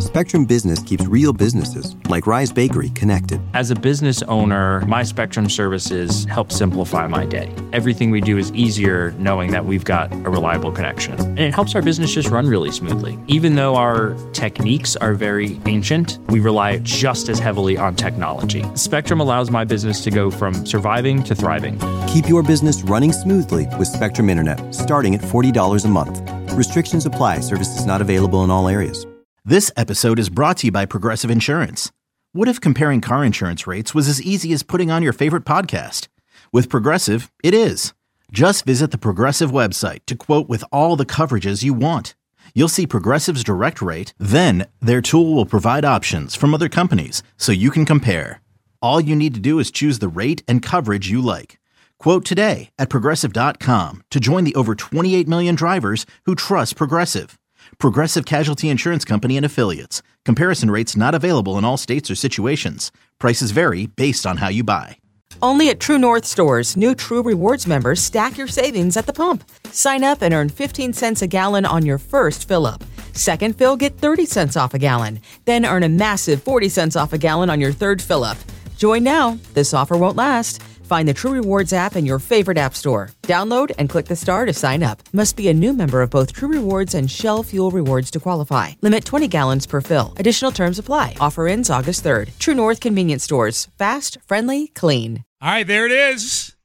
Spectrum Business keeps real businesses, like Rise Bakery, connected. As a business owner, my Spectrum services help simplify my day. Everything we do is easier knowing that we've got a reliable connection. And it helps our business just run really smoothly. Even though our techniques are very ancient, we rely just as heavily on technology. Spectrum allows my business to go from surviving to thriving. Keep your business running smoothly with Spectrum Internet, starting at $40 a month. Restrictions apply. Services not available in all areas. This episode is brought to you by Progressive Insurance. What if comparing car insurance rates was as easy as putting on your favorite podcast? With Progressive, it is. Just visit the Progressive website to quote with all the coverages you want. You'll see Progressive's direct rate, then their tool will provide options from other companies so you can compare. All you need to do is choose the rate and coverage you like. Quote today at Progressive.com to join the over 28 million drivers who trust Progressive. Progressive Casualty Insurance Company and Affiliates. Comparison rates not available in all states or situations. Prices vary based on how you buy. Only at True North stores, new True Rewards members stack your savings at the pump. Sign up and earn 15 cents a gallon on your first fill-up. Second fill, get 30 cents off a gallon. Then earn a massive 40 cents off a gallon on your third fill-up. Join now. This offer won't last. Find the True Rewards app in your favorite app store. Download and click the star to sign up. Must be a new member of both True Rewards and Shell Fuel Rewards to qualify. Limit 20 gallons per fill. Additional terms apply. Offer ends August 3rd. True North Convenience Stores. Fast, friendly, clean. All right, there it is.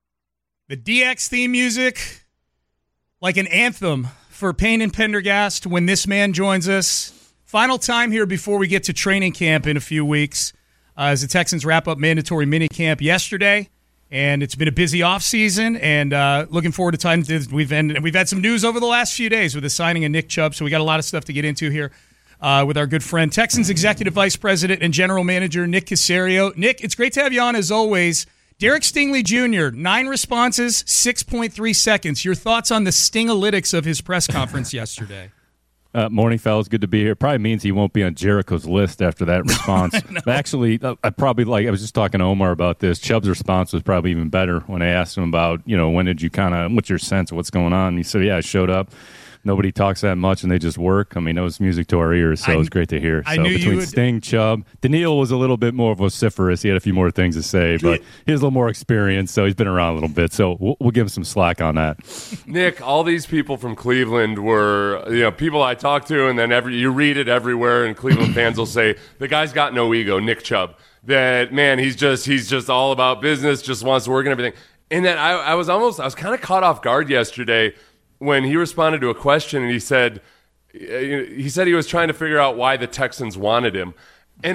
The DX theme music, like an anthem for Payne and Pendergast when this man joins us. Final time here before we get to training camp in a few weeks. As the Texans wrap up mandatory minicamp yesterday, and it's been a busy offseason, and looking forward to time. We've had some news over the last few days with the signing of Nick Chubb, so we got a lot of stuff to get into here with our good friend, Texans Executive Vice President and General Manager Nick Caserio. Nick, it's great to have you on as always. Derek Stingley Jr., 9 responses, 6.3 seconds. Your thoughts on the Stingalytics of his press conference yesterday? Morning, fellas. Good to be here. Probably means he won't be on Jericho's list after that response. But actually, I was just talking to Omar about this. Chubb's response was probably even better when I asked him about, when did you what's your sense of what's going on? And he said, I showed up. Nobody talks that much, and they just work. I mean, it was music to our ears, so it was great to hear. So between Sting, Chubb, Daniil was a little bit more vociferous. He had a few more things to say, but he has a little more experience, so he's been around a little bit. So we'll give him some slack on that. Nick, all these people from Cleveland were, people I talked to, and then you read it everywhere, and Cleveland fans will say, the guy's got no ego, Nick Chubb. That, man, he's just all about business, just wants to work and everything. And then I was kind of caught off guard yesterday when he responded to a question, and he said he was trying to figure out why the Texans wanted him. And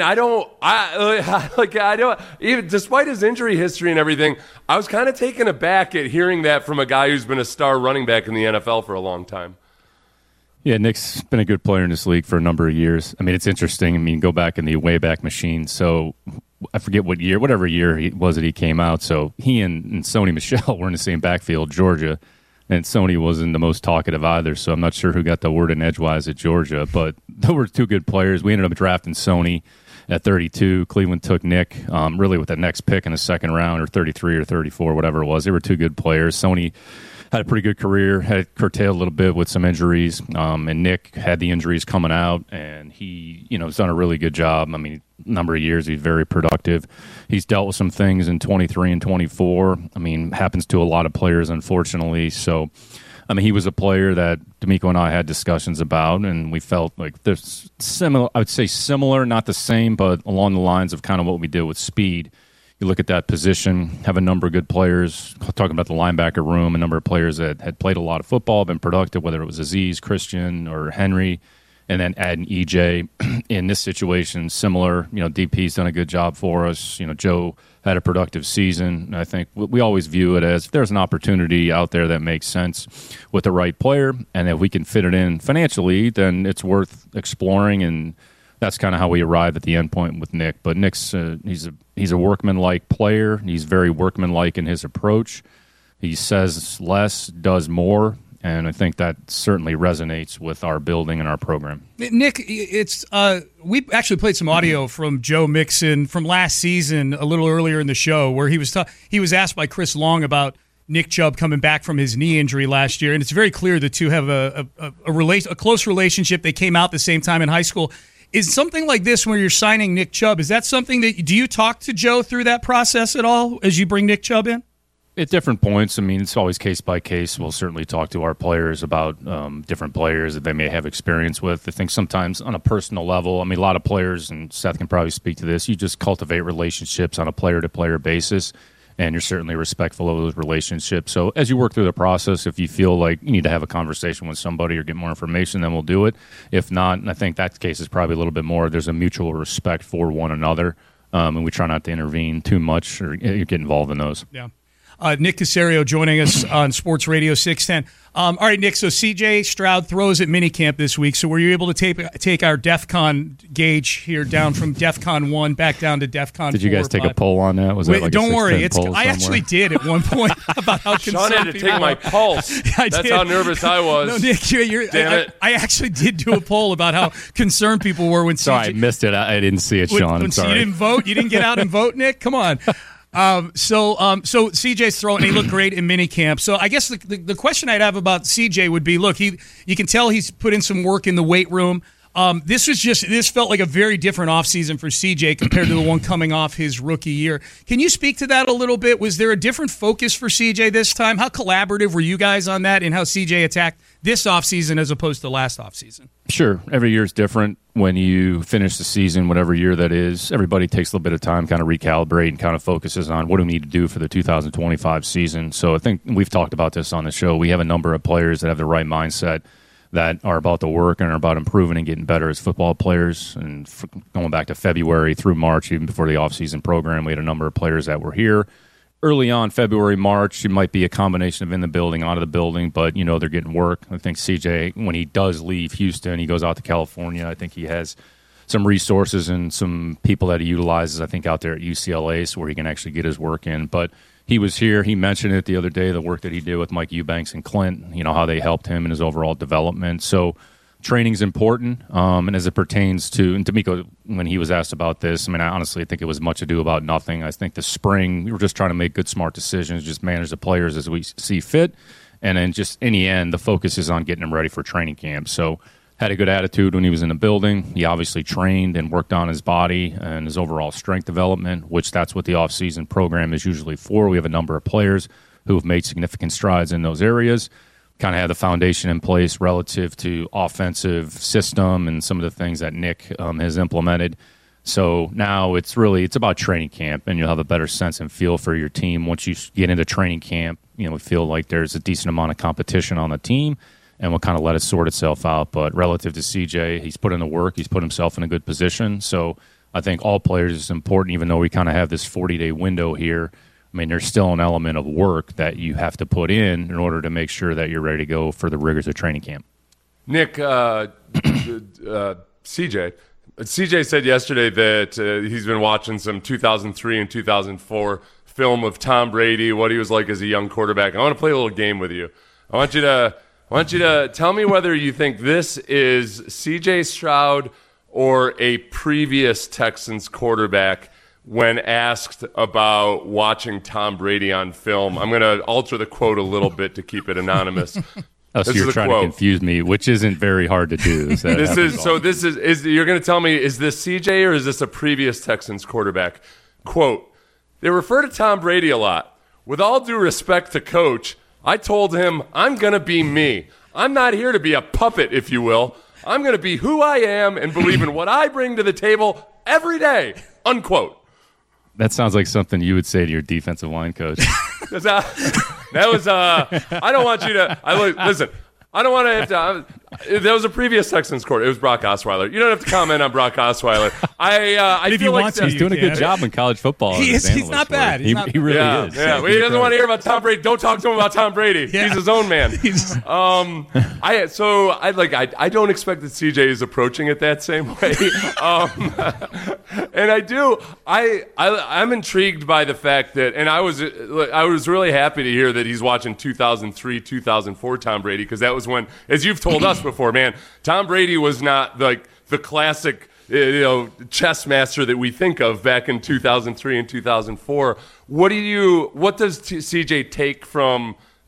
even despite his injury history and everything, I was kind of taken aback at hearing that from a guy who's been a star running back in the NFL for a long time. Yeah, Nick's been a good player in this league for a number of years. I mean, it's interesting. I mean, go back in the Wayback Machine. So I forget whatever year he came out. So he and Sony Michel were in the same backfield, Georgia. And Sony wasn't the most talkative either, so I'm not sure who got the word in edgewise at Georgia. But they were two good players. We ended up drafting Sony at 32. Cleveland took Nick really with the next pick in the second round, or 33 or 34, whatever it was. They were two good players. Sony had a pretty good career, had curtailed a little bit with some injuries, and Nick had the injuries coming out, and he has done a really good job. I mean, number of years, he's very productive. He's dealt with some things in 23 and 24. I mean, happens to a lot of players, unfortunately. So, I mean, he was a player that D'Amico and I had discussions about, and we felt like there's similar, I would say similar, not the same, but along the lines of kind of what we did with speed. You look at that position, have a number of good players, talking about the linebacker room, a number of players that had played a lot of football, been productive, whether it was Azeez, Christian, or Henry, and then adding EJ. In this situation, similar, DP's done a good job for us. Joe had a productive season. And I think we always view it as if there's an opportunity out there that makes sense with the right player, and if we can fit it in financially, then it's worth exploring, and that's kind of how we arrived at the end point with Nick. But Nick's he's a workman-like player. He's very workman-like in his approach. He says less, does more, and I think that certainly resonates with our building and our program. Nick, it's we actually played some audio from Joe Mixon from last season a little earlier in the show, where he was asked by Chris Long about Nick Chubb coming back from his knee injury last year, and it's very clear the two have a close relationship. They came out the same time in high school. Is something like this where you're signing Nick Chubb, is that something that, do you talk to Joe through that process at all as you bring Nick Chubb in? At different points. I mean, it's always case by case. We'll certainly talk to our players about different players that they may have experience with. I think sometimes on a personal level, I mean, a lot of players, and Seth can probably speak to this, you just cultivate relationships on a player-to-player basis, and you're certainly respectful of those relationships. So as you work through the process, if you feel like you need to have a conversation with somebody or get more information, then we'll do it. If not, and I think that case is probably a little bit more, there's a mutual respect for one another, and we try not to intervene too much or get involved in those. Yeah. Nick Caserio joining us on Sports Radio 610. All right, Nick, so C.J. Stroud throws at minicamp this week. So were you able to take our DEF CON gauge here down from DEF CON 1 back down to DEF CON 4? Did you guys take a poll on that? Was Wait, that like don't a worry. I actually did at one point about how concerned Sean had to take my pulse. That's how nervous I was. No, Nick, Damn it. I actually did do a poll about how concerned people were when Sorry, I missed it. I didn't see it, Sean. I'm sorry. You didn't vote? You didn't get out and vote, Nick? Come on. So CJ's throwing, and he looked great in minicamp. So I guess the question I'd have about CJ would be, look, you can tell he's put in some work in the weight room. This felt like a very different offseason for CJ compared to the one coming off his rookie year. Can you speak to that a little bit? Was there a different focus for CJ this time? How collaborative were you guys on that and how CJ attacked this offseason as opposed to last offseason? Sure. Every year is different. When you finish the season, whatever year that is, everybody takes a little bit of time, kind of recalibrate and kind of focuses on what do we need to do for the 2025 season. So I think we've talked about this on the show. We have a number of players that have the right mindset, that are about the work and are about improving and getting better as football players. And going back to February through March, even before the offseason program, we had a number of players that were here. Early on, February, March, it might be a combination of in the building, out of the building, but, they're getting work. I think CJ, when he does leave Houston, he goes out to California. I think he has some resources and some people that he utilizes, I think, out there at UCLA, so where he can actually get his work in. But he was here. He mentioned it the other day, the work that he did with Mike Eubanks and Clint, how they helped him in his overall development. So training's important, and as it pertains to, and D'Amico, when he was asked about this, I honestly think it was much ado about nothing. I think the spring, we were just trying to make good, smart decisions, just manage the players as we see fit, and then just in the end, the focus is on getting them ready for training camp. So had a good attitude when he was in the building. He obviously trained and worked on his body and his overall strength development, which that's what the off-season program is usually for. We have a number of players who have made significant strides in those areas, kind of had the foundation in place relative to offensive system and some of the things that Nick has implemented. So now it's about training camp, and you'll have a better sense and feel for your team. Once you get into training camp, we feel like there's a decent amount of competition on the team, and we'll kind of let it sort itself out. But relative to CJ, he's put in the work. He's put himself in a good position. So I think all players is important, even though we kind of have this 40-day window here. There's still an element of work that you have to put in order to make sure that you're ready to go for the rigors of training camp. Nick, CJ said yesterday that he's been watching some 2003 and 2004 film of Tom Brady, what he was like as a young quarterback. I want to play a little game with you. I want you to tell me whether you think this is CJ Stroud or a previous Texans quarterback when asked about watching Tom Brady on film. I'm going to alter the quote a little bit to keep it anonymous. So you're trying to confuse me, which isn't very hard to do. You're going to tell me, is this CJ or is this a previous Texans quarterback? Quote, they refer to Tom Brady a lot. With all due respect to Coach, I told him, I'm going to be me. I'm not here to be a puppet, if you will. I'm going to be who I am and believe in what I bring to the table every day, unquote. That sounds like something you would say to your defensive line coach. I don't want you to. Listen, I don't want to have to. That was a previous Texans quarterback. It was Brock Osweiler. You don't have to comment on Brock Osweiler. I feel like he's doing a good job in college football. He's not bad. He really is. Yeah, he doesn't want to hear about Tom Brady. Don't talk to him about Tom Brady. Yeah. He's his own man. I don't expect that CJ is approaching it that same way. And I do. I'm intrigued by the fact that, and I was really happy to hear that he's watching 2003, 2004 Tom Brady, because that was when, as you've told us before, man, Tom Brady was not like the classic chess master that we think of back in 2003 and 2004. What does CJ take from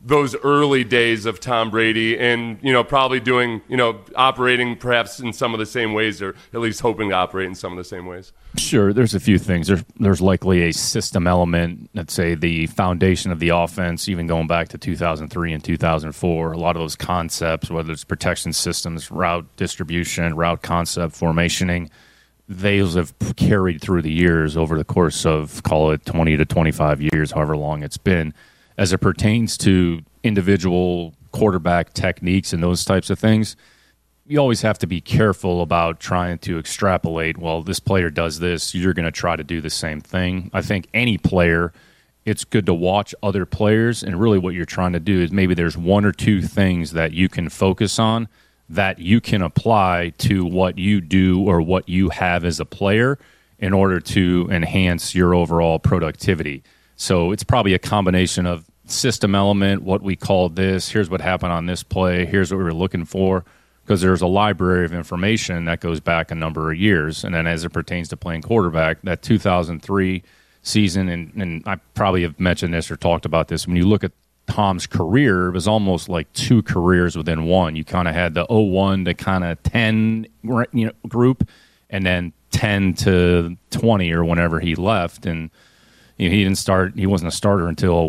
those early days of Tom Brady and, probably doing, operating perhaps in some of the same ways, or at least hoping to operate in some of the same ways? Sure, there's a few things. There's likely a system element, let's say the foundation of the offense, even going back to 2003 and 2004. A lot of those concepts, whether it's protection systems, route distribution, route concept, formationing, those have carried through the years over the course of, call it 20 to 25 years, however long it's been. As it pertains to individual quarterback techniques and those types of things, you always have to be careful about trying to extrapolate, well, this player does this, you're going to try to do the same thing. I think any player, it's good to watch other players, and really what you're trying to do is maybe there's one or two things that you can focus on that you can apply to what you do or what you have as a player in order to enhance your overall productivity. So it's probably a combination of system element, what we call this, here's what happened on this play, here's what we were looking for, because there's a library of information that goes back a number of years. And then as it pertains to playing quarterback, that 2003 season, and I probably have mentioned this or talked about this, when you look at Tom's career, it was almost like two careers within one. You kind of had the 01 to kind of 10 group, and then 10 to 20 or whenever he left. And he didn't start. He wasn't a starter until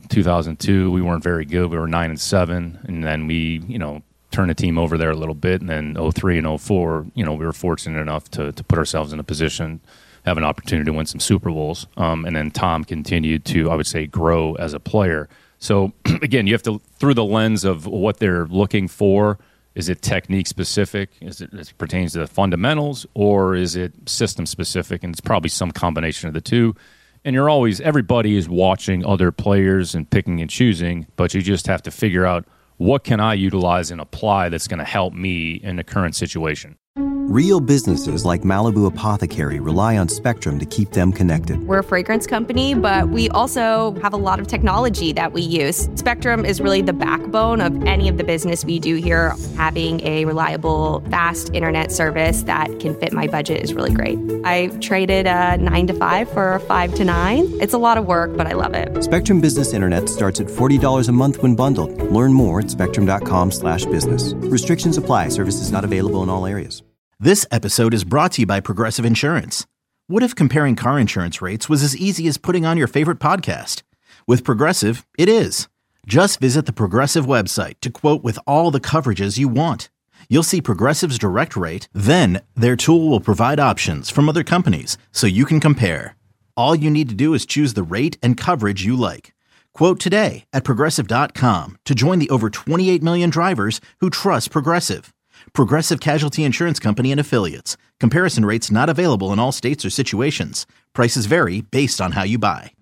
2002. We weren't very good. We were 9-7, and then we, turned the team over there a little bit. And then 03 and 04, we were fortunate enough to put ourselves in a position, have an opportunity to win some Super Bowls. And then Tom continued to, I would say, grow as a player. So again, you have to, through the lens of what they're looking for. Is it technique specific? As it pertains to the fundamentals, or is it system specific? And it's probably some combination of the two. And everybody is watching other players and picking and choosing, but you just have to figure out, what can I utilize and apply that's going to help me in the current situation? Real businesses like Malibu Apothecary rely on Spectrum to keep them connected. We're a fragrance company, but we also have a lot of technology that we use. Spectrum is really the backbone of any of the business we do here. Having a reliable, fast internet service that can fit my budget is really great. I traded a 9 to 5 for a 5 to 9. It's a lot of work, but I love it. Spectrum Business Internet starts at $40 a month when bundled. Learn more at spectrum.com/business. Restrictions apply. Services not available in all areas. This episode is brought to you by Progressive Insurance. What if comparing car insurance rates was as easy as putting on your favorite podcast? With Progressive, it is. Just visit the Progressive website to quote with all the coverages you want. You'll see Progressive's direct rate, then their tool will provide options from other companies so you can compare. All you need to do is choose the rate and coverage you like. Quote today at Progressive.com to join the over 28 million drivers who trust Progressive. Progressive Casualty Insurance Company and Affiliates. Comparison rates not available in all states or situations. Prices vary based on how you buy.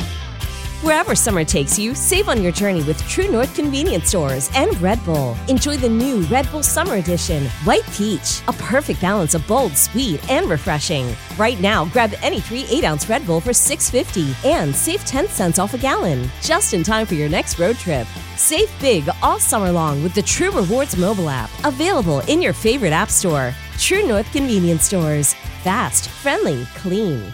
Wherever summer takes you, save on your journey with True North Convenience Stores and Red Bull. Enjoy the new Red Bull Summer Edition, White Peach, a perfect balance of bold, sweet, and refreshing. Right now, grab any 3 8-ounce Red Bull for $6.50 and save 10 cents off a gallon. Just in time for your next road trip. Save big all summer long with the True Rewards mobile app, available in your favorite app store. True North Convenience Stores. Fast, friendly, clean.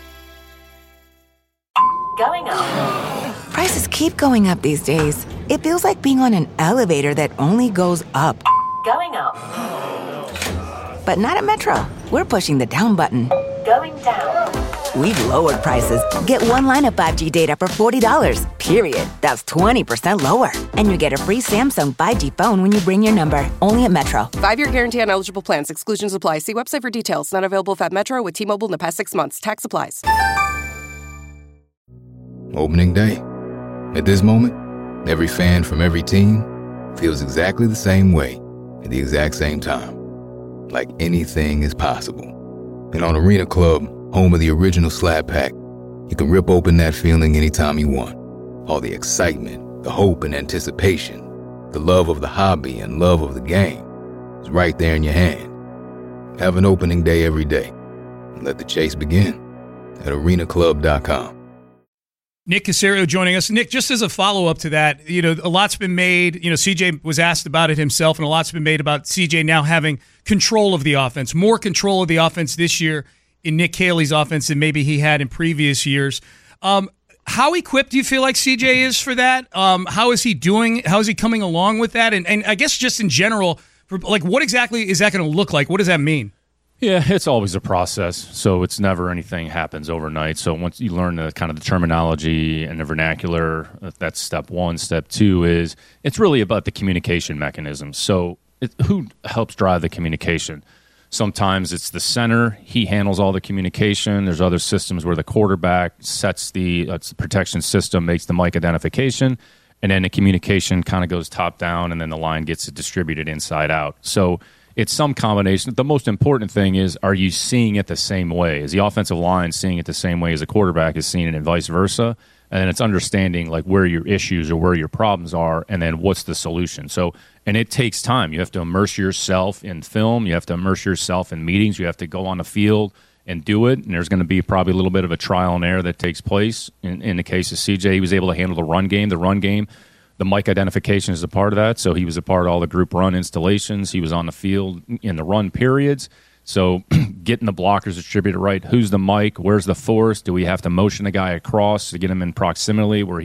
Going up. Prices keep going up these days. It feels like being on an elevator that only goes up. Going up. But not at Metro. We're pushing the down button. Going down. We've lowered prices. Get one line of 5G data for $40, period. That's 20% lower. And you get a free Samsung 5G phone when you bring your number. Only at Metro. 5-year guarantee on eligible plans. Exclusions apply. See website for details. Not available at Metro with T-Mobile in the past 6 months. Tax applies. Opening day. At this moment, every fan from every team feels exactly the same way at the exact same time. Like anything is possible. And on Arena Club, home of the original Slab Pack, you can rip open that feeling anytime you want. All the excitement, the hope and anticipation, the love of the hobby and love of the game is right there in your hand. Have an opening day every day and let the chase begin at arenaclub.com. Nick Caserio joining us. Nick, just as a follow-up to that, a lot's been made. CJ was asked about it himself, and a lot's been made about CJ now having control of the offense, more control of the offense this year in Nick Caley's offense than maybe he had in previous years. How How equipped do you feel like CJ is for that? How is he doing? How is he coming along with that? And I guess just in general, what exactly is that going to look like? What does that mean? Yeah, it's always a process. So it's never anything happens overnight. So once you learn the kind of the terminology and the vernacular, that's step one. Step two is it's really about the communication mechanism. So who helps drive the communication? Sometimes it's the center. He handles all the communication. There's other systems where the quarterback sets the protection system, makes the mic identification, and then the communication kind of goes top down, and then the line gets it distributed inside out. So it's some combination. The most important thing is, are you seeing it the same way? Is the offensive line seeing it the same way as a quarterback is seeing it, and vice versa? And then it's understanding like where your issues or where your problems are, and then what's the solution. So, and it takes time. You have to immerse yourself in film. You have to immerse yourself in meetings. You have to go on the field and do it. And there's going to be probably a little bit of a trial and error that takes place. In the case of CJ, he was able to handle the run game. The mic identification is a part of that, so he was a part of all the group run installations. He was on the field in the run periods. So getting the blockers distributed right. Who's the mic? Where's the force? Do we have to motion a guy across to get him in proximity where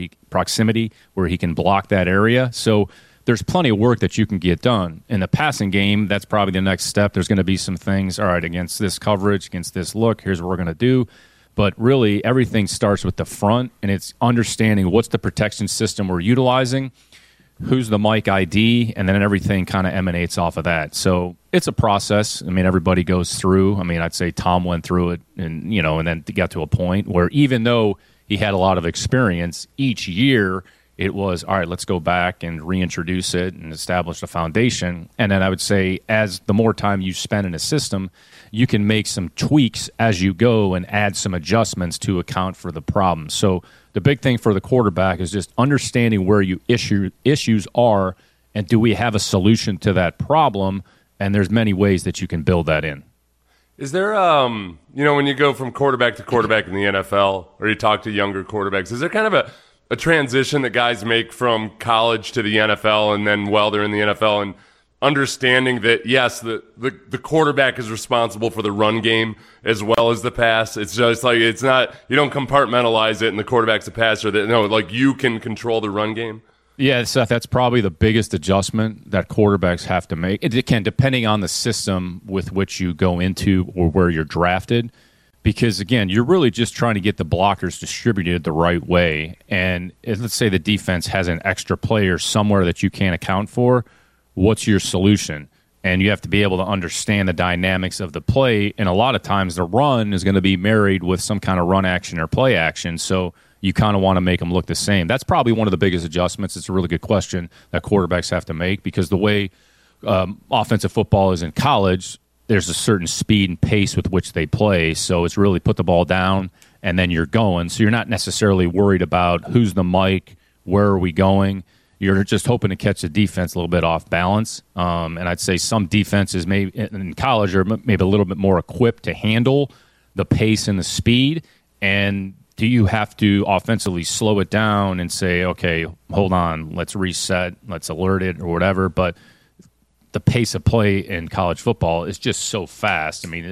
he can block that area? So there's plenty of work that you can get done. In the passing game, that's probably the next step. There's going to be some things, all right, against this coverage, against this look, here's what we're going to do. But really, everything starts with the front, and it's understanding what's the protection system we're utilizing, who's the mic ID, and then everything kind of emanates off of that. So it's a process. I mean, everybody goes through. I mean, I'd say Tom went through it, and then got to a point where even though he had a lot of experience, each year it was, all right, let's go back and reintroduce it and establish a foundation. And then I would say as the more time you spend in a system, you can make some tweaks as you go and add some adjustments to account for the problem. So the big thing for the quarterback is just understanding where you issues are, and do we have a solution to that problem? And there's many ways that you can build that in. Is there, when you go from quarterback to quarterback in the NFL, or you talk to younger quarterbacks, is there kind of a transition that guys make from college to the NFL, and then while they're in the NFL, and understanding that, yes, the quarterback is responsible for the run game as well as the pass? It's just like, it's not, you don't compartmentalize it and the quarterback's a passer. You can control the run game. Yeah, Seth, that's probably the biggest adjustment that quarterbacks have to make. It can, depending on the system with which you go into or where you're drafted. Because, again, you're really just trying to get the blockers distributed the right way. And let's say the defense has an extra player somewhere that you can't account for. What's your solution? And you have to be able to understand the dynamics of the play. And a lot of times the run is going to be married with some kind of run action or play action. So you kind of want to make them look the same. That's probably one of the biggest adjustments. It's a really good question that quarterbacks have to make, because the way offensive football is in college, there's a certain speed and pace with which they play. So it's really put the ball down and then you're going. So you're not necessarily worried about who's the mic, where are we going. You're just hoping to catch the defense a little bit off balance. And I'd say some defenses maybe in college are maybe a little bit more equipped to handle the pace and the speed. And do you have to offensively slow it down and say, okay, hold on, let's reset, let's alert it or whatever. But the pace of play in college football is just so fast. I mean,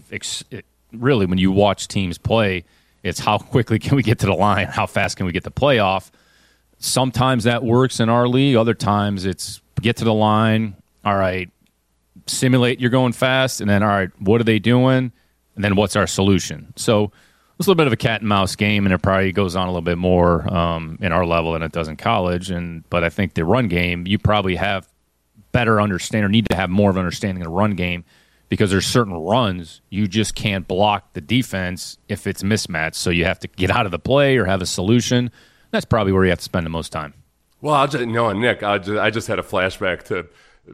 really, when you watch teams play, it's how quickly can we get to the line? How fast can we get the playoff? Sometimes that works in our league. Other times it's get to the line, all right, simulate you're going fast, and then, all right, what are they doing? And then what's our solution? So it's a little bit of a cat and mouse game, and it probably goes on a little bit more in our level than it does in college. But I think the run game, you probably have better understand or need to have more of an understanding of the run game, because there's certain runs you just can't block the defense if it's mismatched. So you have to get out of the play or have a solution. That's probably where you have to spend the most time. Well, Nick, I just had a flashback to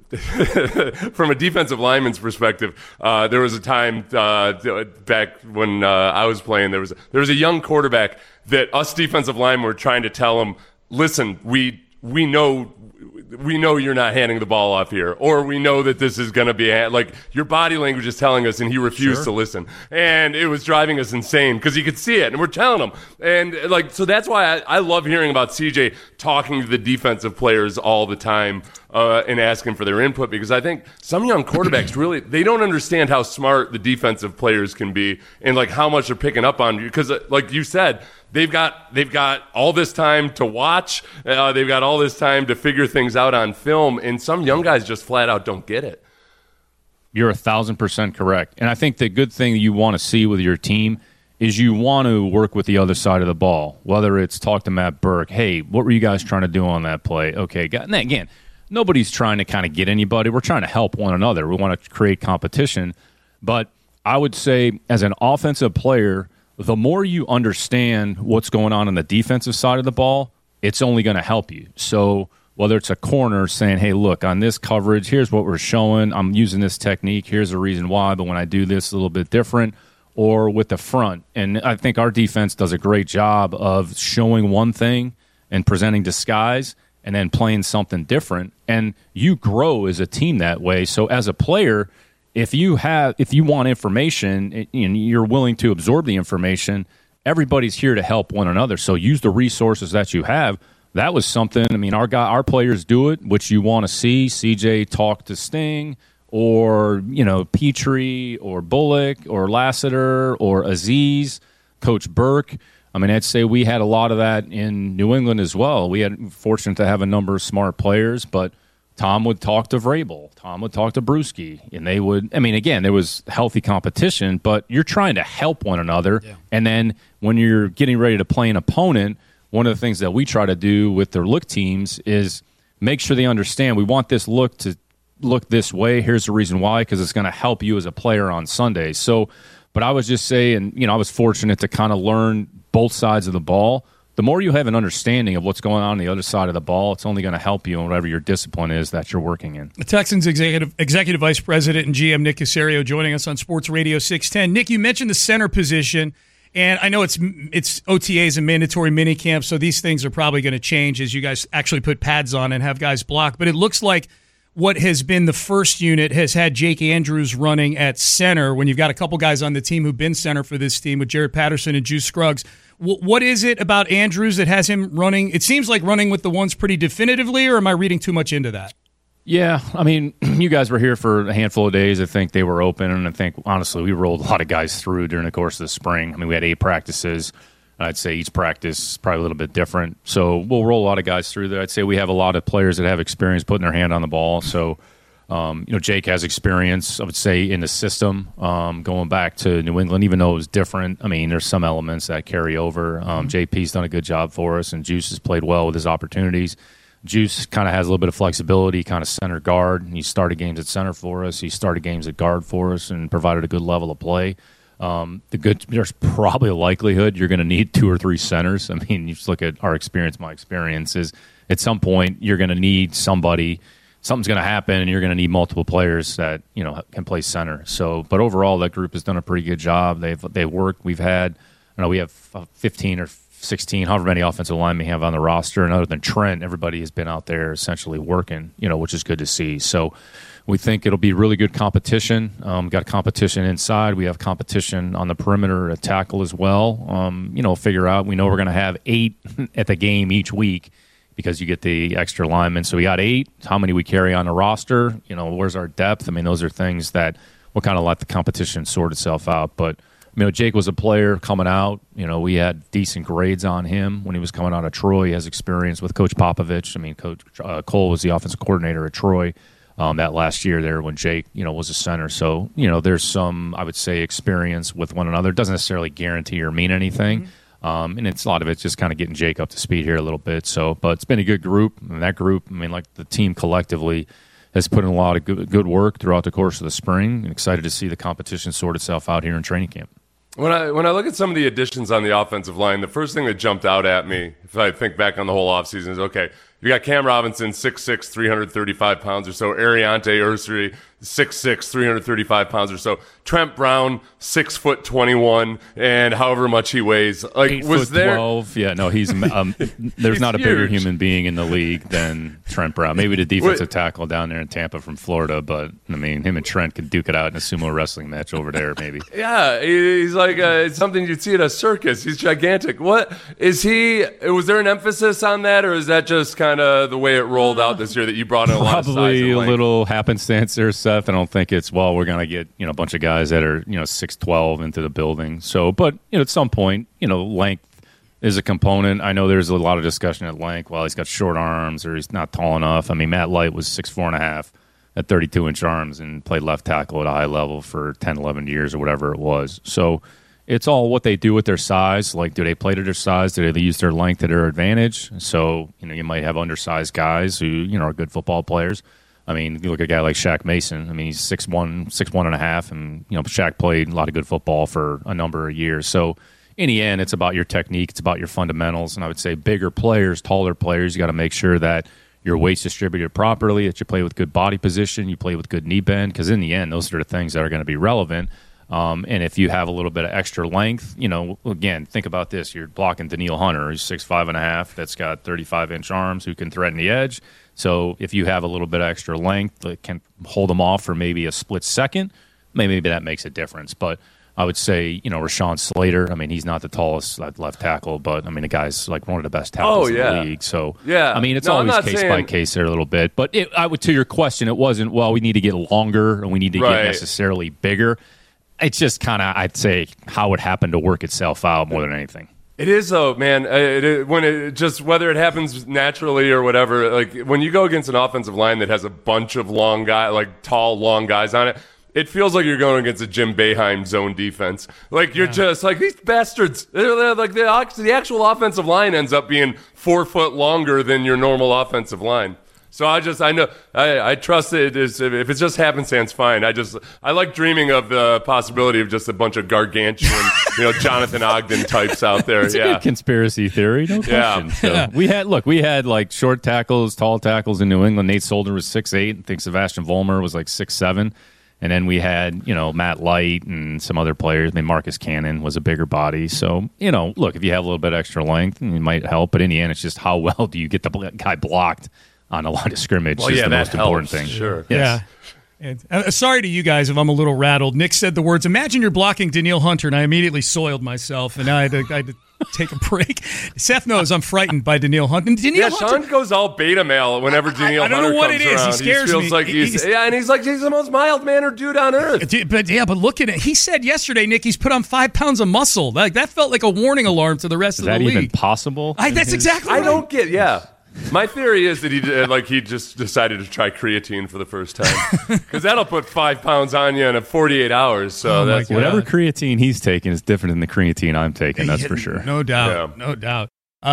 from a defensive lineman's perspective. There was a time back when I was playing. There was a young quarterback that us defensive linemen were trying to tell him, listen, we know you're not handing the ball off here, or we know that this is going to be like your body language is telling us, and he refused to listen, and it was driving us insane because he could see it, and we're telling him, and so that's why I love hearing about CJ talking to the defensive players all the time and asking for their input, because I think some young quarterbacks really, they don't understand how smart the defensive players can be and how much they're picking up on you, because like you said, they've got all this time to watch. They've got all this time to figure things out on film, and some young guys just flat out don't get it. You're 1,000% correct. And I think the good thing you want to see with your team is you want to work with the other side of the ball, whether it's talk to Matt Burke. Hey, what were you guys trying to do on that play? Okay, and again, nobody's trying to kind of get anybody. We're trying to help one another. We want to create competition. But I would say as an offensive player, the more you understand what's going on the defensive side of the ball, it's only going to help you. So whether it's a corner saying, hey, look, on this coverage, here's what we're showing. I'm using this technique. Here's the reason why. But when I do this, a little bit different. Or with the front. And I think our defense does a great job of showing one thing and presenting disguise and then playing something different. And you grow as a team that way. So as a player, if you want information and you're willing to absorb the information, everybody's here to help one another. So use the resources that you have. That was something, I mean, our players do it, which you want to see. CJ talk to Sting, or, Petrie, or Bullock, or Lassiter, or Aziz, Coach Burke. I mean, I'd say we had a lot of that in New England as well. We had fortunate to have a number of smart players, but Tom would talk to Vrabel. Tom would talk to Bruschi. And they would, I mean, again, there was healthy competition, but you're trying to help one another. Yeah. And then when you're getting ready to play an opponent, one of the things that we try to do with their look teams is make sure they understand we want this look to look this way. Here's the reason why, because it's going to help you as a player on Sunday. So, but I was just saying, I was fortunate to kind of learn both sides of the ball. The more you have an understanding of what's going on the other side of the ball, it's only going to help you in whatever your discipline is that you're working in. The Texans executive vice president and GM Nick Caserio joining us on Sports Radio 610. Nick, you mentioned the center position, and I know it's OTAs and mandatory minicamp, so these things are probably going to change as you guys actually put pads on and have guys block. But it looks like what has been the first unit has had Jake Andrews running at center when you've got a couple guys on the team who've been center for this team with Jaret Patterson and Juice Scruggs. What is it about Andrews that has him running? It seems like running with the ones pretty definitively, or am I reading too much into that? Yeah, I mean, you guys were here for a handful of days. I think they were open, and I think, honestly, we rolled a lot of guys through during the course of the spring. I mean, we had 8 practices. I'd say each practice is probably a little bit different. So we'll roll a lot of guys through there. I'd say we have a lot of players that have experience putting their hand on the ball. So, Jake has experience, I would say, in the system going back to New England, even though it was different. I mean, there's some elements that carry over. JP's done a good job for us, and Juice has played well with his opportunities. Juice kind of has a little bit of flexibility, kind of center guard. He started games at center for us. He started games at guard for us and provided a good level of play. There's probably a likelihood you're going to need 2 or 3 centers. I mean, you just look at our experience. My experience is at some point you're going to need somebody. Something's going to happen, and you're going to need multiple players that can play center. So, but overall, that group has done a pretty good job. They've worked. We have 15 or 16, however many offensive linemen we have on the roster, and other than Trent, everybody has been out there essentially working. Which is good to see. So. We think it'll be really good competition. Got competition inside. We have competition on the perimeter at tackle as well. Figure out. We know we're going to have 8 at the game each week because you get the extra linemen. So we got 8. How many we carry on the roster? Where's our depth? I mean, those are things that we'll kind of let the competition sort itself out. But Jake was a player coming out. We had decent grades on him when he was coming out of Troy. He has experience with Coach Popovich. I mean, Coach Cole was the offensive coordinator at Troy. That last year there when Jake, was a center. So, there's some, I would say, experience with one another. It doesn't necessarily guarantee or mean anything. Mm-hmm. And it's a lot of it's just kind of getting Jake up to speed here a little bit. So, but it's been a good group. And that group, the team collectively has put in a lot of good work throughout the course of the spring. And excited to see the competition sort itself out here in training camp. When I look at some of the additions on the offensive line, the first thing that jumped out at me, if I think back on the whole offseason, is, okay, you got Cam Robinson, 6'6", 335 pounds or so. Ariante Ursary, 6'6", 335 pounds or so. Trent Brown, 6'21", and however much he weighs. Like, was there 12? Yeah, no, he's there's not a bigger human being in the league than Trent Brown. Maybe the defensive tackle down there in Tampa from Florida, but I mean, him and Trent could duke it out in a sumo wrestling match over there, maybe. Yeah, he's like it's something you'd see at a circus. He's gigantic. What is he? Was there an emphasis on that, or is that just kind of the way it rolled out this year that you brought in a lot of size? Probably a little happenstance there, Seth. I don't think it's, we're going to get a bunch of guys that are 6'12" into the building. So, but at some point, length is a component. I know there's a lot of discussion at length. Well, he's got short arms or he's not tall enough. I mean, Matt Light was 6'4.5" at 32-inch arms and played left tackle at a high level for 10, 11 years or whatever it was. So it's all what they do with their size. Like, do they play to their size? Do they use their length to their advantage? So, you might have undersized guys who, are good football players. I mean, you look at a guy like Shaq Mason. I mean, he's 6'1", and a half, and, Shaq played a lot of good football for a number of years. So in the end, it's about your technique. It's about your fundamentals. And I would say bigger players, taller players, you got to make sure that your weight's distributed properly, that you play with good body position, you play with good knee bend, because in the end, those are the things that are going to be relevant. And if you have a little bit of extra length, again, think about this. You're blocking Danielle Hunter, who's 6'5.5", that's got 35-inch arms, who can threaten the edge. So if you have a little bit of extra length that can hold them off for maybe a split second, maybe that makes a difference. But I would say, Rashawn Slater, I mean, he's not the tallest left tackle, but, I mean, the guy's like one of the best tackles in the league. So, I mean, it's always case by case there a little bit. But to your question, it wasn't, well, we need to get longer and we need to get necessarily bigger. It's just kind of, I'd say, how it happened to work itself out more than anything. It is, though, man. Whether it happens naturally or whatever, like when you go against an offensive line that has a bunch of long guys, like tall, long guys on it, it feels like you're going against a Jim Boeheim zone defense. Like you're just like, these bastards. They're like the actual offensive line ends up being 4 foot longer than your normal offensive line. So I trust it. If it just happenstance, fine. I like dreaming of the possibility of just a bunch of gargantuan, Jonathan Ogden types out there. It's a good conspiracy theory, no question. So we had like short tackles, tall tackles in New England. Nate Solder was 6'8". I think Sebastian Vollmer was like 6'7". And then we had, Matt Light and some other players. I mean, Marcus Cannon was a bigger body. So, look, if you have a little bit extra length, it might help. But in the end, it's just how well do you get the guy blocked on a line of scrimmage is the most important thing. Sure. Yes. Yeah. Sorry to you guys if I'm a little rattled. Nick said the words, imagine you're blocking Danielle Hunter, and I immediately soiled myself, and I had to take a break. Seth knows I'm frightened by Danielle Hunter. Sean goes all beta male whenever Danielle Hunter comes around. I don't know what it is. He scares me. Like he's the most mild-mannered dude on earth. But look at it. He said yesterday, Nick, he's put on 5 pounds of muscle. Like that felt like a warning alarm to the rest of the league. Is that even possible? That's exactly right. I don't get, My theory is that he just decided to try creatine for the first time because that'll put 5 pounds on you in 48 hours. So that's whatever creatine he's taking is different than the creatine I'm taking. That's for sure. No doubt. Yeah. No doubt.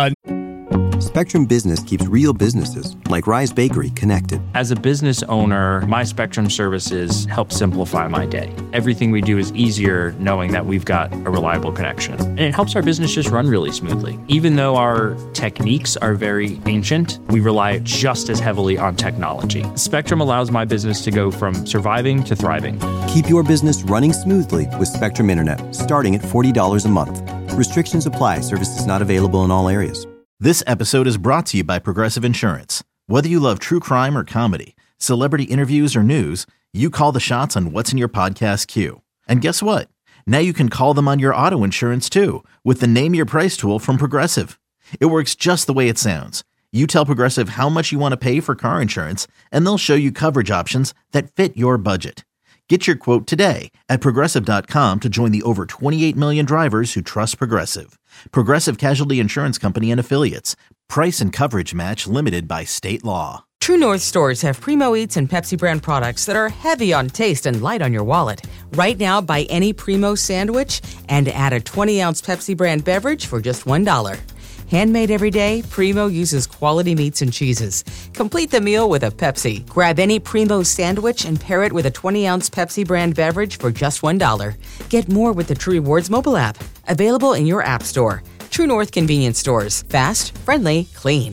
Spectrum Business keeps real businesses like Rise Bakery connected. As a business owner, my Spectrum services help simplify my day. Everything we do is easier knowing that we've got a reliable connection. And it helps our business just run really smoothly. Even though our techniques are very ancient, we rely just as heavily on technology. Spectrum allows my business to go from surviving to thriving. Keep your business running smoothly with Spectrum Internet, starting at $40 a month. Restrictions apply. Services not available in all areas. This episode is brought to you by Progressive Insurance. Whether you love true crime or comedy, celebrity interviews or news, you call the shots on what's in your podcast queue. And guess what? Now you can call them on your auto insurance too with the Name Your Price tool from Progressive. It works just the way it sounds. You tell Progressive how much you want to pay for car insurance, and they'll show you coverage options that fit your budget. Get your quote today at Progressive.com to join the over 28 million drivers who trust Progressive. Progressive Casualty Insurance Company and Affiliates. Price and coverage match limited by state law. True North stores have Primo Eats and Pepsi brand products that are heavy on taste and light on your wallet. Right now, buy any Primo sandwich and add a 20-ounce Pepsi brand beverage for just $1. Handmade every day, Primo uses quality meats and cheeses. Complete the meal with a Pepsi. Grab any Primo sandwich and pair it with a 20-ounce Pepsi brand beverage for just $1. Get more with the True Rewards mobile app. Available in your app store. True North convenience stores. Fast, friendly, clean.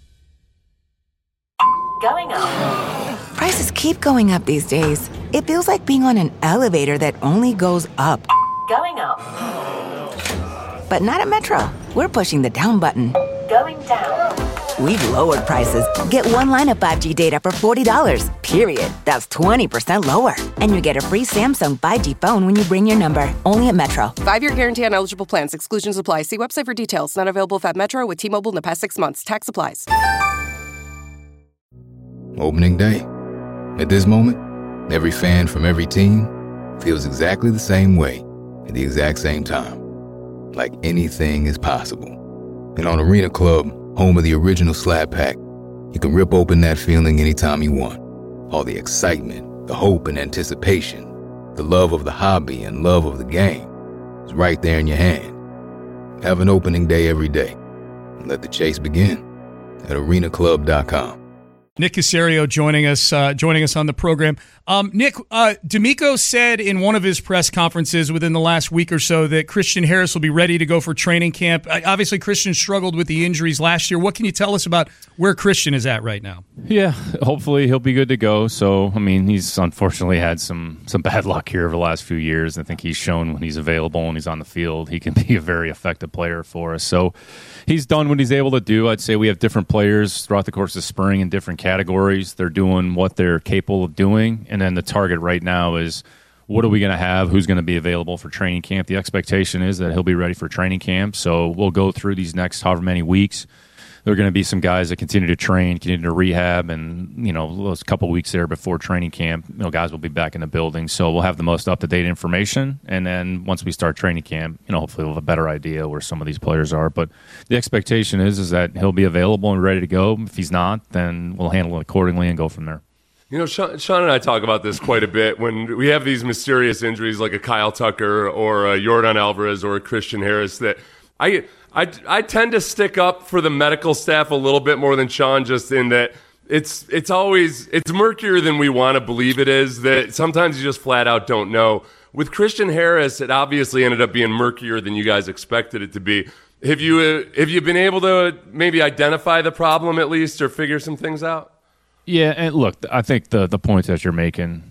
Going up. Prices keep going up these days. It feels like being on an elevator that only goes up. Going up. But not at Metro. We're pushing the down button. Going down. We've lowered prices. Get one line of 5G data for $40, period. That's 20% lower. And you get a free Samsung 5G phone when you bring your number. Only at Metro. 5-year guarantee on eligible plans. Exclusions apply. See website for details. Not available at Metro with T-Mobile in the past 6 months. Tax applies. Opening day. At this moment, every fan from every team feels exactly the same way at the exact same time. Like anything is possible. And on Arena Club, home of the original Slap Pack, you can rip open that feeling anytime you want. All the excitement, the hope and anticipation, the love of the hobby and love of the game is right there in your hand. Have an opening day every day and let the chase begin at arenaclub.com. Nick Caserio joining us on the program. Nick, DeMeco said in one of his press conferences within the last week or so that Christian Harris will be ready to go for training camp. Obviously, Christian struggled with the injuries last year. What can you tell us about where Christian is at right now? Yeah, hopefully he'll be good to go. So, I mean, he's unfortunately had some bad luck here over the last few years. I think he's shown when he's available and he's on the field, he can be a very effective player for us. So he's done what he's able to do. I'd say we have different players throughout the course of spring in different categories. They're doing what they're capable of doing. And then the target right now is, what are we going to have? Who's going to be available for training camp? The expectation is that he'll be ready for training camp. So we'll go through these next however many weeks. There are going to be some guys that continue to train, continue to rehab, and, those couple weeks there before training camp, guys will be back in the building. So we'll have the most up-to-date information. And then once we start training camp, hopefully we'll have a better idea where some of these players are. But the expectation is that he'll be available and ready to go. If he's not, then we'll handle it accordingly and go from there. Sean and I talk about this quite a bit when we have these mysterious injuries like a Kyle Tucker or a Yordan Alvarez or a Christian Harris, that I tend to stick up for the medical staff a little bit more than Sean, just in that it's murkier than we want to believe it is, that sometimes you just flat out don't know. With Christian Harris, it obviously ended up being murkier than you guys expected it to be. Have you been able to maybe identify the problem at least or figure some things out? Yeah, and look, I think the point that you're making,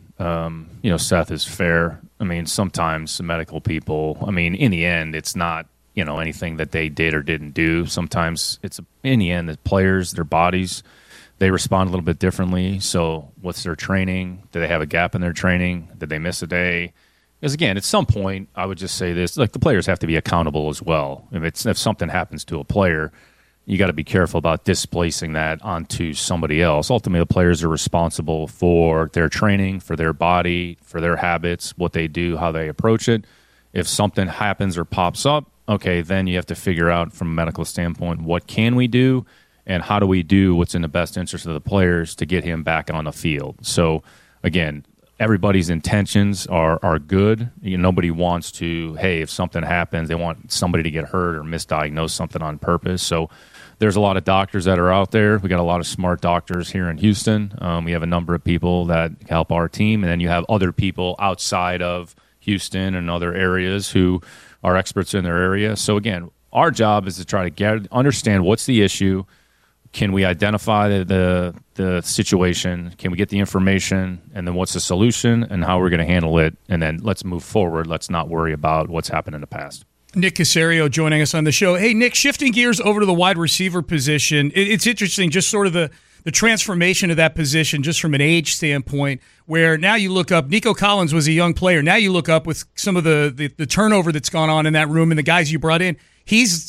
Seth, is fair. I mean, sometimes medical people, in the end, it's not, anything that they did or didn't do. Sometimes it's, in the end, the players, their bodies, they respond a little bit differently. So what's their training? Do they have a gap in their training? Did they miss a day? Because, again, at some point, I would just say this, like, the players have to be accountable as well. If something happens to a player, you got to be careful about displacing that onto somebody else. Ultimately, the players are responsible for their training, for their body, for their habits, what they do, how they approach it. If something happens or pops up, okay, then you have to figure out from a medical standpoint, what can we do and how do we do what's in the best interest of the players to get him back on the field. So, again, everybody's intentions are good. Nobody wants to, hey, if something happens, they want somebody to get hurt or misdiagnose something on purpose. So there's a lot of doctors that are out there. We got a lot of smart doctors here in Houston. We have a number of people that help our team. And then you have other people outside of Houston and other areas who are experts in their area. So, again, our job is to try to understand what's the issue. Can we identify the situation? Can we get the information? And then what's the solution and how we're going to handle it? And then let's move forward. Let's not worry about what's happened in the past. Nick Caserio joining us on the show. Hey, Nick, shifting gears over to the wide receiver position, it's interesting, just sort of the transformation of that position just from an age standpoint, where now you look up, Nico Collins was a young player. Now you look up with some of the turnover that's gone on in that room and the guys you brought in. He's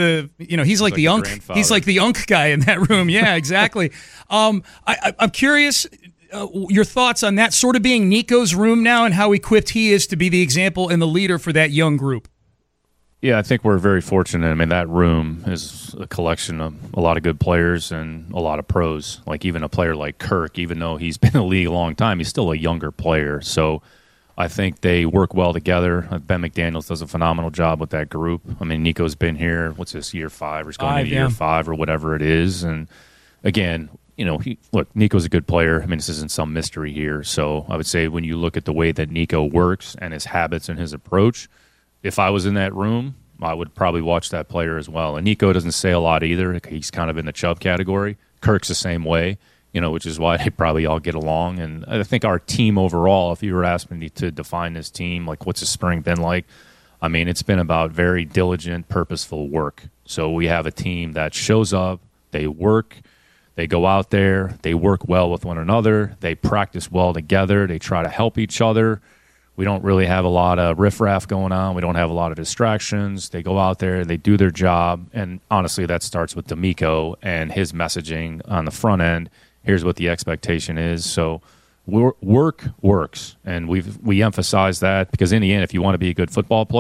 like the unk. He's like the unk guy in that room. Yeah, exactly. I'm curious your thoughts on that sort of being Nico's room now and how equipped he is to be the example and the leader for that young group. Yeah, I think we're very fortunate. That room is a collection of a lot of good players and a lot of pros. Like even a player like Kirk, even though he's been in the league a long time, he's still a younger player. So I think they work well together. Ben McDaniels does a phenomenal job with that group. Nico's been here, what's this, year 5 or he's going into year 5 or whatever it is. And again, Nico's a good player. This isn't some mystery here. So I would say when you look at the way that Nico works and his habits and his approach, if I was in that room, I would probably watch that player as well. And Nico doesn't say a lot either. He's kind of in the Chubb category. Kirk's the same way, which is why they probably all get along. And I think our team overall, if you were asking me to define this team, like what's the spring been like, it's been about very diligent, purposeful work. So we have a team that shows up, they work, they go out there, they work well with one another, they practice well together, they try to help each other. We don't really have a lot of riffraff going on. We don't have a lot of distractions. They go out there, they do their job, and honestly, that starts with DeMeco and his messaging on the front end. Here's what the expectation is. So work works, and we emphasize that because in the end, if you want to be a good football player,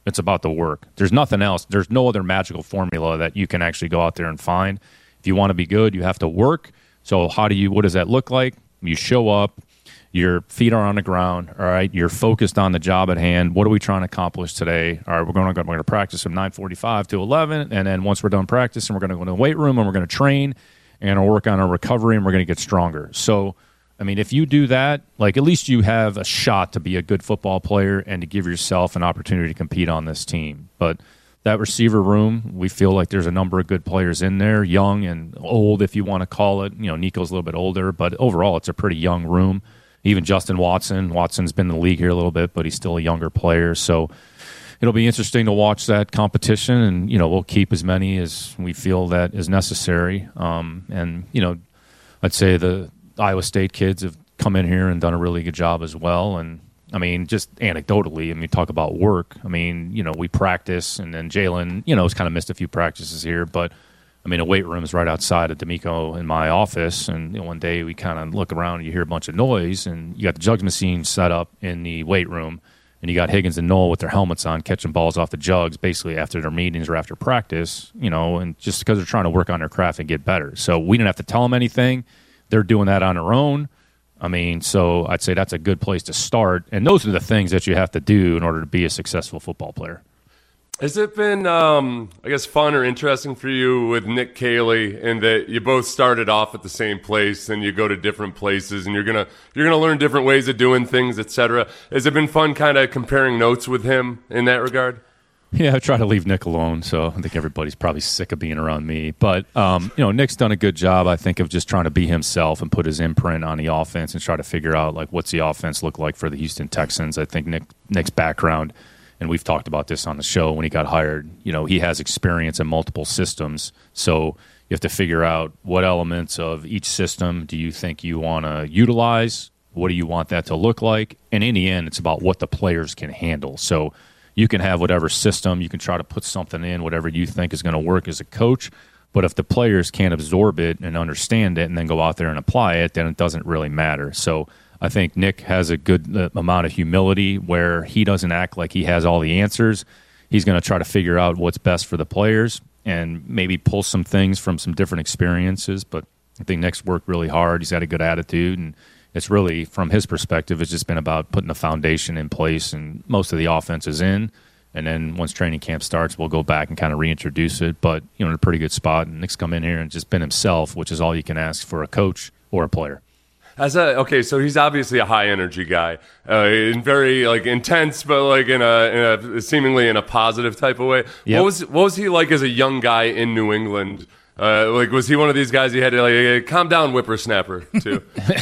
It's about the work. There's nothing else. There's no other magical formula that you can actually go out there and find. If you want to be good, you have to work. So what does that look like? You show up, your feet are on the ground, all right? You're focused on the job at hand. What are we trying to accomplish today? All right, we're going to practice from 9:45 to 11, and then once we're done practicing, we're going to go to the weight room, and we're going to train, and we'll work on our recovery, and we're going to get stronger. So, I mean, if you do that, like, at least you have a shot to be a good football player and to give yourself an opportunity to compete on this team. But that receiver room, we feel like there's a number of good players in there, young and old, if you want to call it. You know, Nico's a little bit older, but overall it's a pretty young room. Even Justin Watson's been in the league here a little bit, but he's still a younger player. So it'll be interesting to watch that competition, and, you know, we'll keep as many as we feel that is necessary. And, you know, I'd say the Iowa State kids have come in here and done a really good job as well. And, I mean, just anecdotally, I mean, talk about work. I mean, you know, we practice, and then Jalen, you know, has kind of missed a few practices here, but I mean, a weight room is right outside of D'Amico in my office, and, you know, one day we kind of look around and you hear a bunch of noise, and you got the jugs machine set up in the weight room, and you got Higgins and Noel with their helmets on catching balls off the jugs basically after their meetings or after practice, you know, and just because they're trying to work on their craft and get better. So we didn't have to tell them anything. They're doing that on their own. I mean, so I'd say that's a good place to start, and those are the things that you have to do in order to be a successful football player. Has it been, I guess, fun or interesting for you with Nick Caley, in that you both started off at the same place and you go to different places and you're gonna learn different ways of doing things, etc.? Has it been fun kind of comparing notes with him in that regard? Yeah, I try to leave Nick alone, so I think everybody's probably sick of being around me. But, you know, Nick's done a good job, I think, of just trying to be himself and put his imprint on the offense and try to figure out, like, what's the offense look like for the Houston Texans. I think Nick's background, and we've talked about this on the show when he got hired, you know, he has experience in multiple systems. So you have to figure out what elements of each system do you think you want to utilize, what do you want that to look like, and in the end, it's about what the players can handle. So you can have whatever system, you can try to put something in, whatever you think is going to work as a coach, but if the players can't absorb it and understand it and then go out there and apply it, then it doesn't really matter. So I think Nick has a good amount of humility where he doesn't act like he has all the answers. He's going to try to figure out what's best for the players and maybe pull some things from some different experiences. But I think Nick's worked really hard. He's got a good attitude, and it's really, from his perspective, it's just been about putting the foundation in place, and most of the offense is in. And then once training camp starts, we'll go back and kind of reintroduce it. But, you know, in a pretty good spot. And Nick's come in here and just been himself, which is all you can ask for a coach or a player. Okay, so he's obviously a high energy guy, and very like intense, but like in a seemingly in a positive type of way. Yep. What was he like as a young guy in New England? Like, was he one of these guys you had to like calm down, whippersnapper too?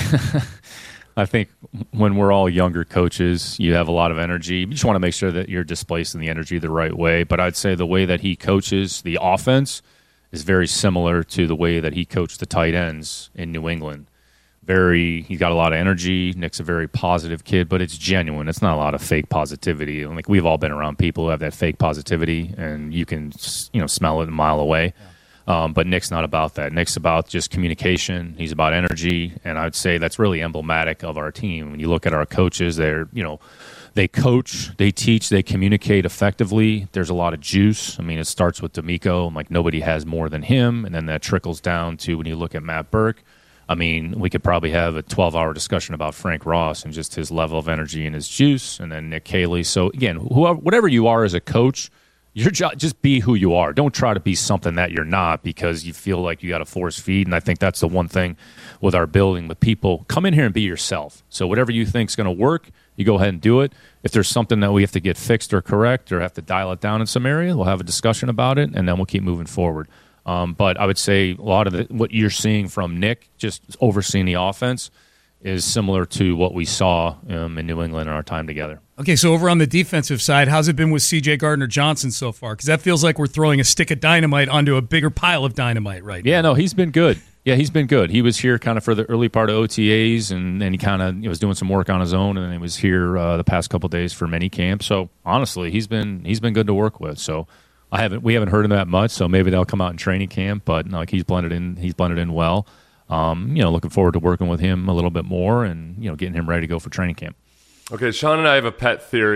I think when we're all younger coaches, you have a lot of energy. You just want to make sure that you're displacing the energy the right way. But I'd say the way that he coaches the offense is very similar to the way that he coached the tight ends in New England. He's got a lot of energy. Nick's a very positive kid, but it's genuine. It's not a lot of fake positivity. Like, we've all been around people who have that fake positivity, and you can, you know, smell it a mile away. Yeah. But Nick's not about that. Nick's about just communication. He's about energy, and I'd say that's really emblematic of our team. When you look at our coaches, they're, you know, they coach, they teach, they communicate effectively. There's a lot of juice. I mean, it starts with D'Amico, like nobody has more than him, and then that trickles down to when you look at Matt Burke. I mean, we could probably have a 12-hour discussion about Frank Ross and just his level of energy and his juice, and then Nick Caley. So, again, whatever you are as a coach, your job, just be who you are. Don't try to be something that you're not because you feel like you got to force feed, and I think that's the one thing with our building with people. Come in here and be yourself. So whatever you think is going to work, you go ahead and do it. If there's something that we have to get fixed or correct or have to dial it down in some area, we'll have a discussion about it, and then we'll keep moving forward. But I would say a lot of what you're seeing from Nick, just overseeing the offense, is similar to what we saw in New England in our time together. Okay, so over on the defensive side, how's it been with C.J. Gardner-Johnson so far? Because that feels like we're throwing a stick of dynamite onto a bigger pile of dynamite right now. Yeah, no, he's been good. Yeah, he's been good. He was here kind of for the early part of OTAs, and then he kind of was doing some work on his own, and then he was here the past couple of days for mini camp. So honestly, he's been good to work with. So we haven't heard him that much, so maybe they'll come out in training camp. But like he's blended in well. Looking forward to working with him a little bit more, and getting him ready to go for training camp. Okay, Sean and I have a pet theory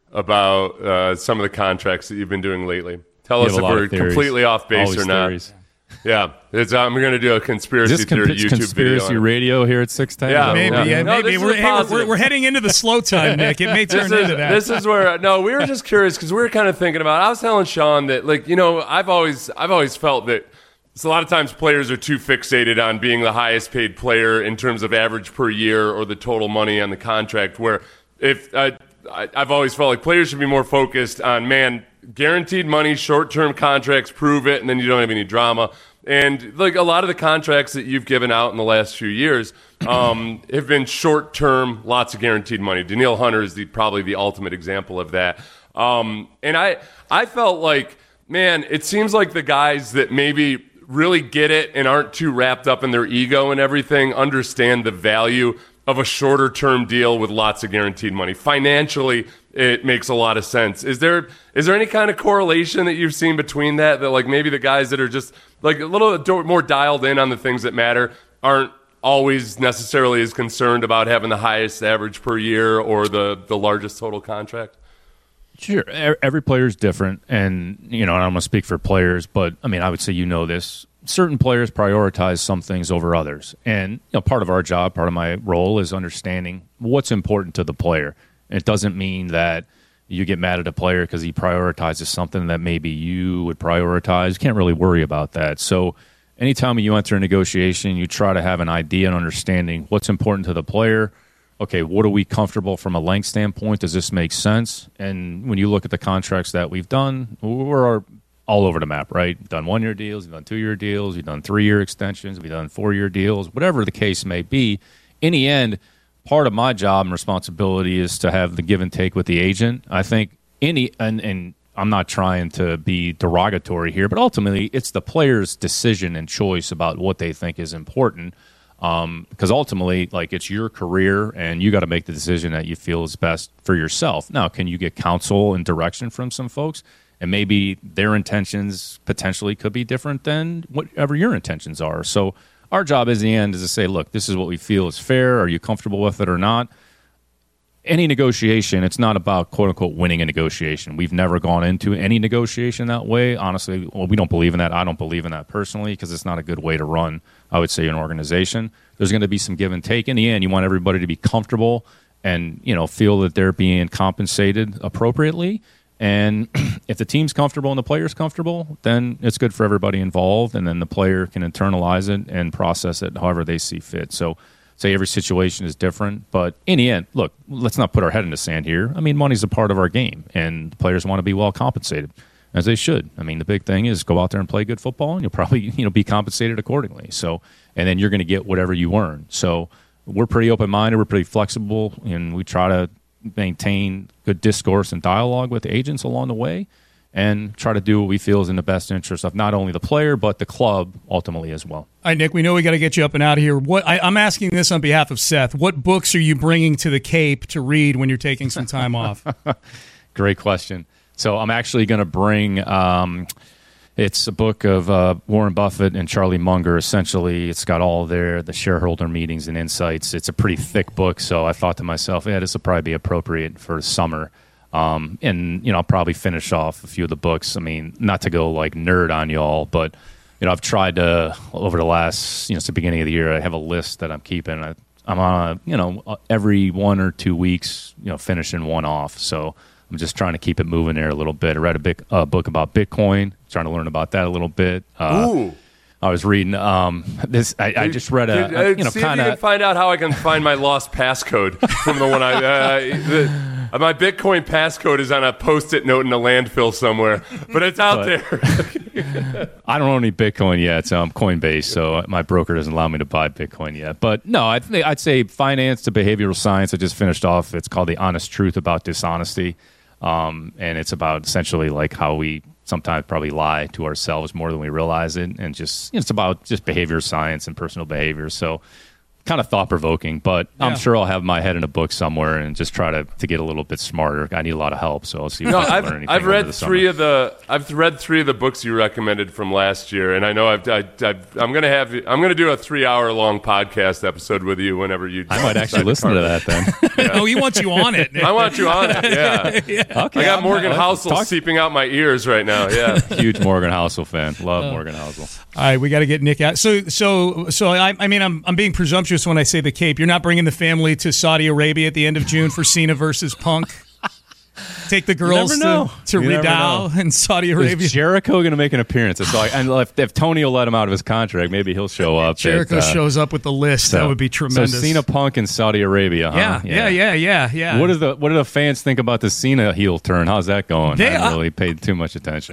about some of the contracts that you've been doing lately. Tell us if we're completely off base or not. Theories. Yeah, I'm going to do a conspiracy theory YouTube conspiracy video. Radio here at 610. Yeah, maybe. We're heading into the slow time, Nick. It may turn into that. This is where we were just curious because we were kind of thinking about. I was telling Sean that, I've always felt that a lot of times players are too fixated on being the highest paid player in terms of average per year or the total money on the contract. Where if I've always felt like players should be more focused on guaranteed money, short-term contracts, prove it, and then you don't have any drama. And like a lot of the contracts that you've given out in the last few years have been short-term, lots of guaranteed money. Danielle Hunter is probably the ultimate example of that. And I felt like, man, it seems like the guys that maybe really get it and aren't too wrapped up in their ego and everything understand the value of a shorter-term deal with lots of guaranteed money. Financially, it makes a lot of sense. Is there any kind of correlation that you've seen between that like maybe the guys that are just like a little more dialed in on the things that matter aren't always necessarily as concerned about having the highest average per year or the largest total contract? Sure. Every player is different, and I don't want to speak for players, but I would say this. Certain players prioritize some things over others, and part of our job, part of my role is understanding what's important to the player. It doesn't mean that you get mad at a player because he prioritizes something that maybe you would prioritize. You can't really worry about that. So anytime you enter a negotiation, you try to have an idea and understanding what's important to the player. Okay, what are we comfortable from a length standpoint? Does this make sense? And when you look at the contracts that we've done, we're all over the map, right? We've done 1-year deals, we've done 2-year deals, we've done 3-year extensions, we've done 4-year deals, whatever the case may be. In the end, part of my job and responsibility is to have the give and take with the agent. I think and I'm not trying to be derogatory here, but ultimately it's the player's decision and choice about what they think is important. Because ultimately, it's your career, and you got to make the decision that you feel is best for yourself. Now, can you get counsel and direction from some folks? And maybe their intentions potentially could be different than whatever your intentions are. So our job at the end is to say, look, this is what we feel is fair. Are you comfortable with it or not? Any negotiation, it's not about, quote-unquote, winning a negotiation. We've never gone into any negotiation that way. Honestly, we don't believe in that. I don't believe in that personally because it's not a good way to run, I would say, an organization. There's going to be some give and take. In the end, you want everybody to be comfortable and feel that they're being compensated appropriately. And if the team's comfortable and the player's comfortable, then it's good for everybody involved, and then the player can internalize it and process it however they see fit. So say every situation is different, but in the end, look, let's not put our head in the sand here. Money's a part of our game, and the players want to be well compensated, as they should. The big thing is go out there and play good football, and you'll probably be compensated accordingly. So, and then you're going to get whatever you earn. So we're pretty open-minded, we're pretty flexible, and we try to maintain good discourse and dialogue with agents along the way and try to do what we feel is in the best interest of not only the player but the club ultimately as well. All right, Nick, we know we got to get you up and out of here. I'm asking this on behalf of Seth. What books are you bringing to the Cape to read when you're taking some time off? Great question. So I'm actually going to bring it's a book of Warren Buffett and Charlie Munger. Essentially, it's got all the shareholder meetings and insights. It's a pretty thick book, so I thought to myself, this will probably be appropriate for summer. And I'll probably finish off a few of the books. Not to go nerd on y'all, but I've tried to over the last since the beginning of the year. I have a list that I'm keeping. I'm on every 1 or 2 weeks finishing one off. So I'm just trying to keep it moving there a little bit. I read a book about Bitcoin, trying to learn about that a little bit. Ooh. I was reading this. I just read see if you can find out how I can find my lost passcode from the one my Bitcoin passcode is on a Post-it note in a landfill somewhere, but it's out there. I don't own any Bitcoin yet, so I'm Coinbase, so my broker doesn't allow me to buy Bitcoin yet. But no, I'd say finance to behavioral science. I just finished off. It's called The Honest Truth About Dishonesty, and it's about essentially how we sometimes probably lie to ourselves more than we realize it, and just it's about just behavior science and personal behavior. So kind of thought-provoking, but I'm sure I'll have my head in a book somewhere and just try to get a little bit smarter. I need a lot of help, so I'll see if I can learn anything. I've read three of the books you recommended from last year, and I know I'm going to do a 3-hour-long podcast episode with you whenever you. I might actually listen to that then. Oh, he wants you on it. I want you on it. Yeah. Okay, I got Morgan Housel seeping out my ears right now. Yeah. Huge Morgan Housel fan. Love Morgan Housel. All right, we got to get Nick out. So I'm being presumptuous when I say the Cape. You're not bringing the family to Saudi Arabia at the end of June for Cena versus Punk? Take the girls to Rideau in Saudi Arabia. Is Jericho going to make an appearance? It's like, and if Tony will let him out of his contract, maybe he'll show up. Jericho shows up with the list. That would be tremendous. So Cena Punk in Saudi Arabia, huh? Yeah. What do the fans think about the Cena heel turn? How's that going? I haven't really paid too much attention.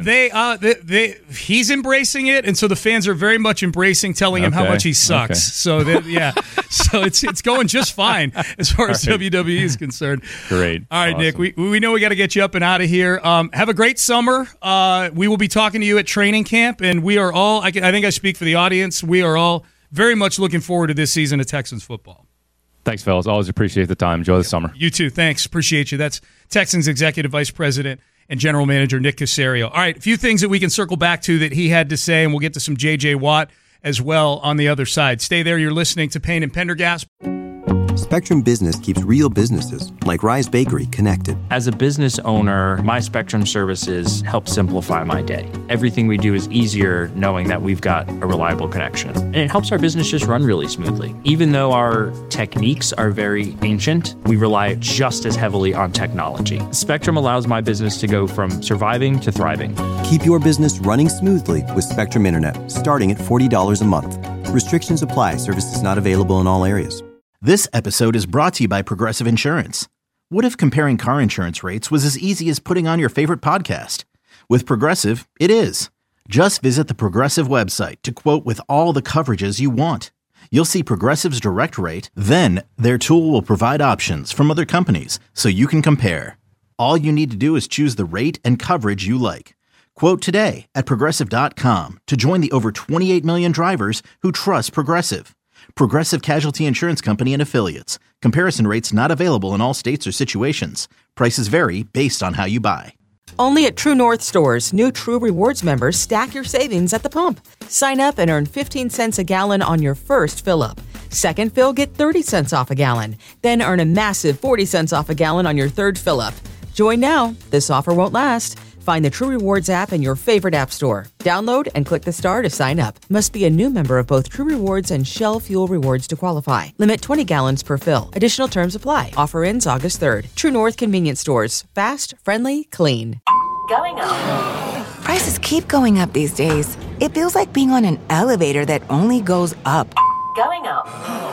He's embracing it, and so the fans are very much embracing, telling him how much he sucks. Okay. So it's going just fine as far as WWE is concerned. Great. All right, awesome. Nick. We know we got to get you up and out of here. Have a great summer. We will be talking to you at training camp, and we are all, I think I speak for the audience, we are all very much looking forward to this season of Texans football. Thanks, fellas. Always appreciate the time. Enjoy the summer. You too. Thanks. Appreciate you. That's Texans Executive Vice President and General Manager Nick Caserio. All right, a few things that we can circle back to that he had to say, and we'll get to some J.J. Watt as well on the other side. Stay there. You're listening to Payne and Pendergast. Spectrum Business keeps real businesses, like Rise Bakery, connected. As a business owner, my Spectrum services help simplify my day. Everything we do is easier knowing that we've got a reliable connection. And it helps our business just run really smoothly. Even though our techniques are very ancient, we rely just as heavily on technology. Spectrum allows my business to go from surviving to thriving. Keep your business running smoothly with Spectrum Internet, starting at $40 a month. Restrictions apply. Services not available in all areas. This episode is brought to you by Progressive Insurance. What if comparing car insurance rates was as easy as putting on your favorite podcast? With Progressive, it is. Just visit the Progressive website to quote with all the coverages you want. You'll see Progressive's direct rate, then their tool will provide options from other companies so you can compare. All you need to do is choose the rate and coverage you like. Quote today at Progressive.com to join the over 28 million drivers who trust Progressive. Progressive Casualty Insurance Company and Affiliates. Comparison rates not available in all states or situations. Prices vary based on how you buy. Only at True North stores, new True Rewards members stack your savings at the pump. Sign up and earn 15 cents a gallon on your first fill-up. Second fill, get 30 cents off a gallon. Then earn a massive 40 cents off a gallon on your third fill-up. Join now. This offer won't last. Find the True Rewards app in your favorite app store. Download and click the star to sign up. Must be a new member of both True Rewards and Shell Fuel Rewards to qualify. Limit 20 gallons per fill. Additional terms apply. Offer ends August 3rd. True North Convenience Stores. Fast, friendly, clean. Going up. Prices keep going up these days. It feels like being on an elevator that only goes up. Going up.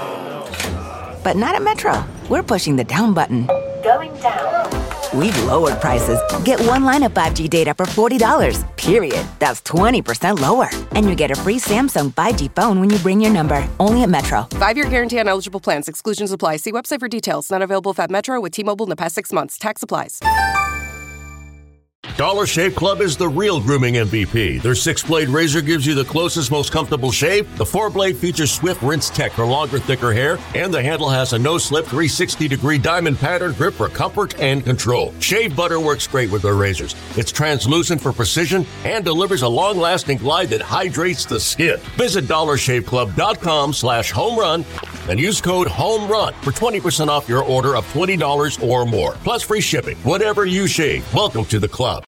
But not at Metro. We're pushing the down button. Going down. We've lowered prices. Get one line of 5G data for $40, period. That's 20% lower. And you get a free Samsung 5G phone when you bring your number. Only at Metro. 5-year guarantee on eligible plans. Exclusions apply. See website for details. Not available at Metro with T-Mobile in the past 6 months. Tax applies. Dollar Shave Club is the real grooming MVP. Their 6-blade razor gives you the closest, most comfortable shave. The 4-blade features swift rinse tech for longer, thicker hair. And the handle has a no-slip 360-degree diamond pattern grip for comfort and control. Shave butter works great with their razors. It's translucent for precision and delivers a long-lasting glide that hydrates the skin. Visit DollarShaveClub.com/homerun and use code HOMERUN for 20% off your order of $20 or more. Plus free shipping. Whatever you shave, welcome to the club.